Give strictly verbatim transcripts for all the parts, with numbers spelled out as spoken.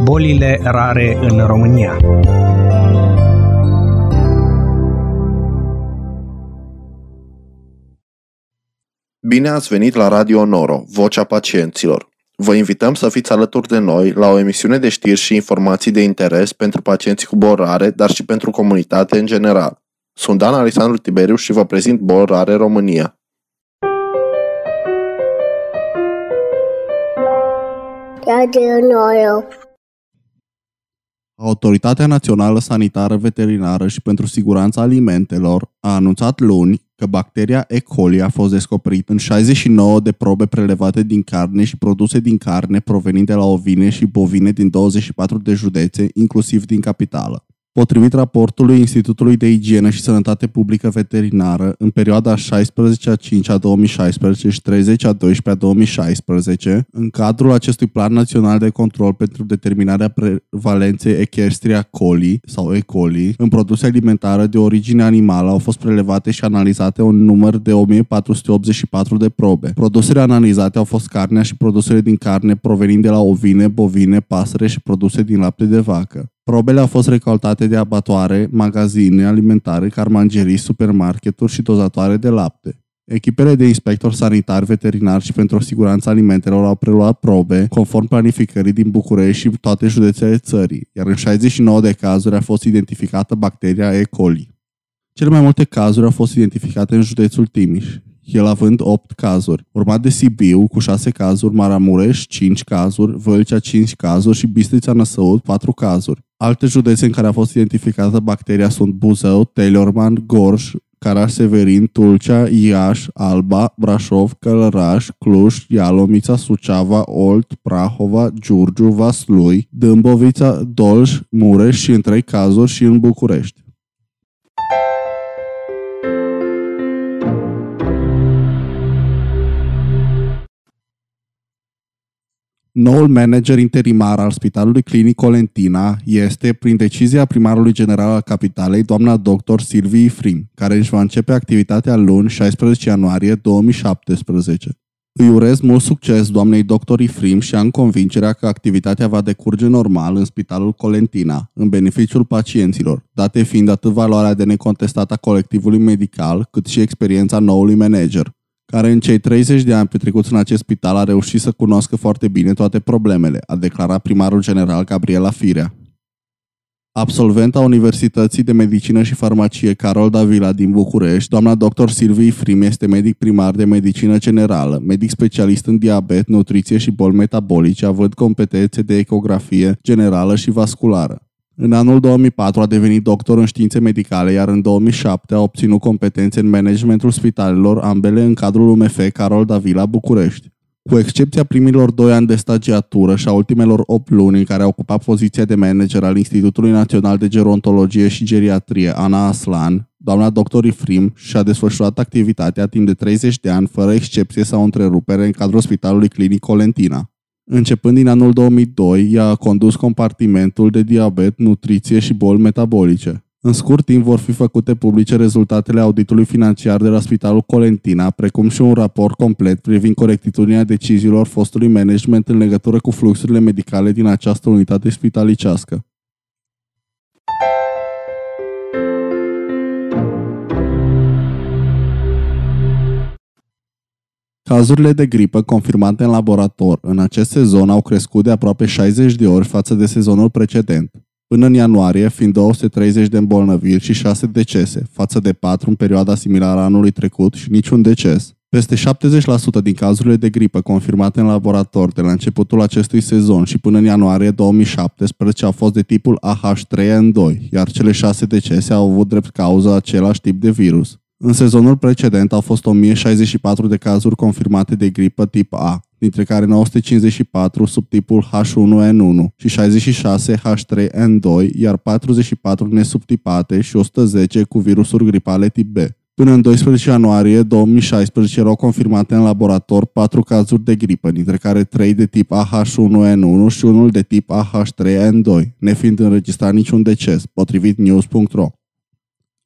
Bolile rare în România. Bine ați venit la Radio Noro, Vocea Pacienților. Vă invităm să fiți alături de noi la o emisiune de știri și informații de interes pentru pacienții cu boli rare, dar și pentru comunitate în general. Sunt Dan Alexandru Tiberiu și vă prezint Boli Rare România. Radio Noro. Autoritatea Națională Sanitară Veterinară și pentru Siguranța Alimentelor a anunțat luni că bacteria E. coli a fost descoperită în șaizeci și nouă de probe prelevate din carne și produse din carne provenind de la ovine și bovine din douăzeci și patru de județe, inclusiv din capitală. Potrivit raportului Institutului de Igienă și Sănătate Publică Veterinară, în perioada șaisprezece a cincea a două mii șaisprezece și treizeci a doisprezecea a două mii șaisprezece, în cadrul acestui Plan Național de Control pentru determinarea prevalenței Escherichia coli sau E. coli în produse alimentare de origine animală au fost prelevate și analizate un număr de o mie patru sute optzeci și patru de probe. Produsele analizate au fost carnea și produsele din carne provenind de la ovine, bovine, pasăre și produse din lapte de vacă. Probele au fost recoltate de abatoare, magazine alimentare, carmangerii, supermarketuri și dozatoare de lapte. Echipele de inspectori sanitari, veterinari și pentru siguranța alimentelor au preluat probe conform planificării din București și toate județele țării, iar în șaizeci și nouă de cazuri a fost identificată bacteria E. coli. Cele mai multe cazuri au fost identificate în județul Timiș, el având opt cazuri, urmat de Sibiu cu șase cazuri, Maramureș cinci cazuri, Vâlcea cinci cazuri și Bistrița Năsăud patru cazuri. Alte județe în care a fost identificată bacteria sunt Buzău, Teleorman, Gorj, Caraș-Severin, Tulcea, Iași, Alba, Brașov, Călăraș, Cluj, Ialomița, Suceava, Olt, Prahova, Giurgiu, Vaslui, Dâmbovița, Dolj, Mureș și în trei cazuri și în București. Noul manager interimar al Spitalului Clinic Colentina este, prin decizia primarului general al capitalei, doamna doctor Silvii Ifrim, care își va începe activitatea luni, șaisprezece ianuarie două mii șaptesprezece. Îi urez mult succes doamnei doctor Ifrim și am convingerea că activitatea va decurge normal în Spitalul Colentina, în beneficiul pacienților, date fiind atât valoarea de necontestat a colectivului medical, cât și experiența noului manager, care în cei treizeci de ani petrecuți în acest spital a reușit să cunoască foarte bine toate problemele, a declarat primarul general Gabriela Firea. Absolventa Universității de Medicină și Farmacie Carol Davila din București, doamna doctor Silvii Ifrim este medic primar de medicină generală, medic specialist în diabet, nutriție și boli metabolice, având competențe de ecografie generală și vasculară. În anul două mii patru a devenit doctor în științe medicale, iar în două mii șapte a obținut competențe în managementul spitalelor, ambele în cadrul U M F Carol Davila București. Cu excepția primilor doi ani de stagiatură și a ultimelor opt luni în care a ocupat poziția de manager al Institutului Național de Gerontologie și Geriatrie Ana Aslan, doamna doctor Ifrim și-a desfășurat activitatea timp de treizeci de ani, fără excepție sau întrerupere, în cadrul Spitalului Clinic Colentina. Începând din anul două mii doi, ea a condus compartimentul de diabet, nutriție și boli metabolice. În scurt timp vor fi făcute publice rezultatele auditului financiar de la Spitalul Colentina, precum și un raport complet privind corectitudinea deciziilor fostului management în legătură cu fluxurile medicale din această unitate spitalicească. Cazurile de gripă confirmate în laborator în acest sezon au crescut de aproape șaizeci de ori față de sezonul precedent, până în ianuarie fiind două sute treizeci de îmbolnăviri și șase decese, față de patru în perioada similară anului trecut și niciun deces. Peste șaptezeci la sută din cazurile de gripă confirmate în laborator de la începutul acestui sezon și până în ianuarie două mii șaptesprezece au fost de tipul A H trei N doi, iar cele șase decese au avut drept cauză același tip de virus. În sezonul precedent au fost o mie șaizeci și patru de cazuri confirmate de gripă tip A, dintre care nouă sute cincizeci și patru sub tipul H unu N unu și șaizeci și șase H trei N doi, iar patruzeci și patru nesubtipate și o sută zece cu virusuri gripale tip B. Până în doisprezece ianuarie două mii șaisprezece erau confirmate în laborator patru cazuri de gripă, dintre care trei de tip A H unu N unu și unul de tip A H trei N doi, nefiind înregistrat niciun deces, potrivit news punct ro.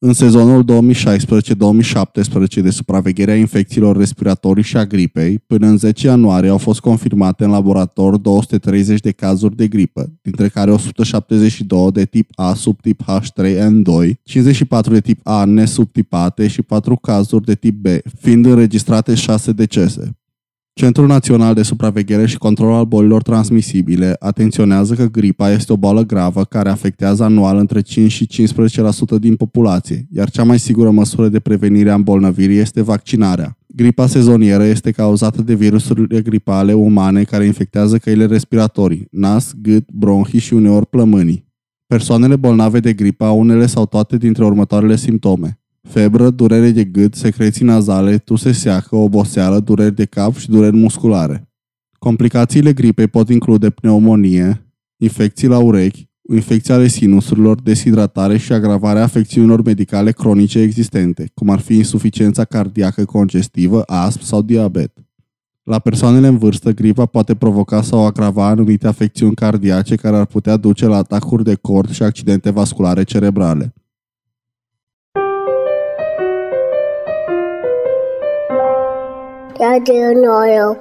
În sezonul două mii șaisprezece două mii șaptesprezece de supraveghere a infecțiilor respiratorii și a gripei, până în zece ianuarie au fost confirmate în laborator două sute treizeci de cazuri de gripă, dintre care o sută șaptezeci și doi de tip A subtip H trei N doi, cincizeci și patru de tip A nesubtipate și patru cazuri de tip B, fiind înregistrate șase decese. Centrul Național de Supraveghere și Control al Bolilor Transmisibile atenționează că gripa este o boală gravă care afectează anual între cinci și cincisprezece la sută din populație, iar cea mai sigură măsură de prevenire a îmbolnăvirii este vaccinarea. Gripa sezonieră este cauzată de virusurile gripale umane care infectează căile respiratorii, nas, gât, bronhii și uneori plămânii. Persoanele bolnave de gripă au unele sau toate dintre următoarele simptome: febră, durere de gât, secreții nazale, tuse seacă, oboseală, dureri de cap și dureri musculare. Complicațiile gripei pot include pneumonie, infecții la urechi, infecții ale sinusurilor, deshidratare și agravarea afecțiunilor medicale cronice existente, cum ar fi insuficiența cardiacă congestivă, astm sau diabet. La persoanele în vârstă, gripa poate provoca sau agrava anumite afecțiuni cardiace care ar putea duce la atacuri de cord și accidente vasculare cerebrale. Radio Noro.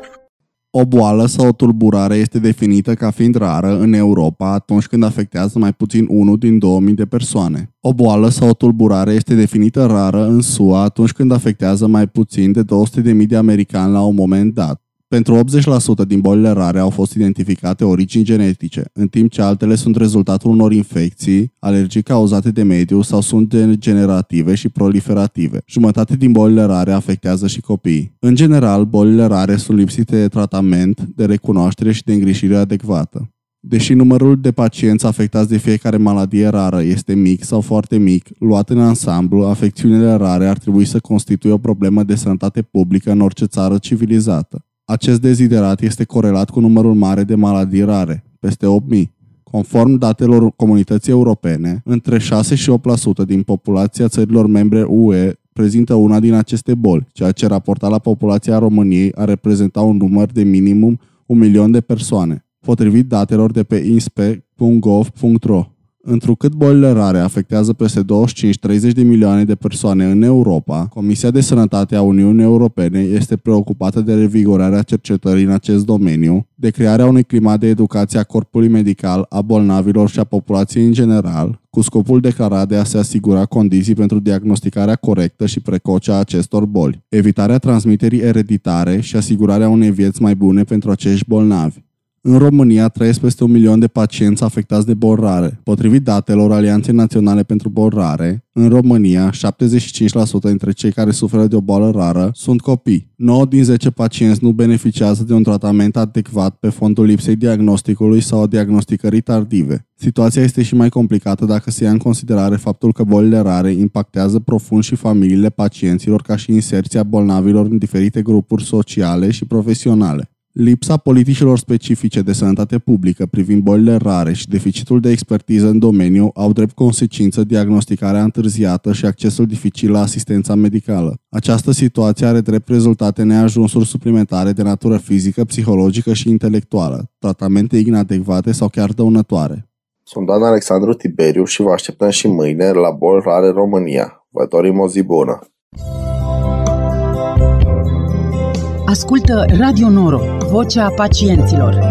O boală sau o tulburare este definită ca fiind rară în Europa atunci când afectează mai puțin unul din două mii de persoane. O boală sau o tulburare este definită rară în S U A atunci când afectează mai puțin de două sute de mii de americani la un moment dat. Pentru optzeci la sută din bolile rare au fost identificate origini genetice, în timp ce altele sunt rezultatul unor infecții, alergii cauzate de mediu sau sunt degenerative și proliferative. Jumătate din bolile rare afectează și copiii. În general, bolile rare sunt lipsite de tratament, de recunoaștere și de îngrijire adecvată. Deși numărul de pacienți afectați de fiecare maladie rară este mic sau foarte mic, luat în ansamblu, afecțiunile rare ar trebui să constituie o problemă de sănătate publică în orice țară civilizată. Acest deziderat este corelat cu numărul mare de maladii rare, peste opt mii. Conform datelor Comunității Europene, între șase și opt la sută din populația țărilor membre U E prezintă una din aceste boli, ceea ce raportat la populația României ar reprezenta un număr de minimum un milion de persoane, potrivit datelor de pe inspe punct gov punct ro. Întrucât bolile rare afectează peste douăzeci și cinci treizeci de milioane de persoane în Europa, Comisia de Sănătate a Uniunii Europene este preocupată de revigorarea cercetării în acest domeniu, de crearea unui climat de educație a corpului medical, a bolnavilor și a populației în general, cu scopul declarat de a se asigura condiții pentru diagnosticarea corectă și precoce a acestor boli, evitarea transmiterii ereditare și asigurarea unei vieți mai bune pentru acești bolnavi. În România trăiesc peste un milion de pacienți afectați de boli rare. Potrivit datelor Alianței Naționale pentru Boli Rare, în România, șaptezeci și cinci la sută dintre cei care suferă de o boală rară sunt copii. nouă din zece pacienți nu beneficiază de un tratament adecvat pe fondul lipsei diagnosticului sau a diagnosticării tardive. Situația este și mai complicată dacă se ia în considerare faptul că bolile rare impactează profund și familiile pacienților ca și inserția bolnavilor în diferite grupuri sociale și profesionale. Lipsa politicilor specifice de sănătate publică privind bolile rare și deficitul de expertiză în domeniu au drept consecință diagnosticarea întârziată și accesul dificil la asistența medicală. Această situație are drept rezultate neajunsuri suplimentare de natură fizică, psihologică și intelectuală, tratamente inadecvate sau chiar dăunătoare. Sunt Dan Alexandru Tiberiu și vă așteptăm și mâine la Boli Rare România. Vă dorim o zi bună! Ascultă Radio Noro, vocea pacienților.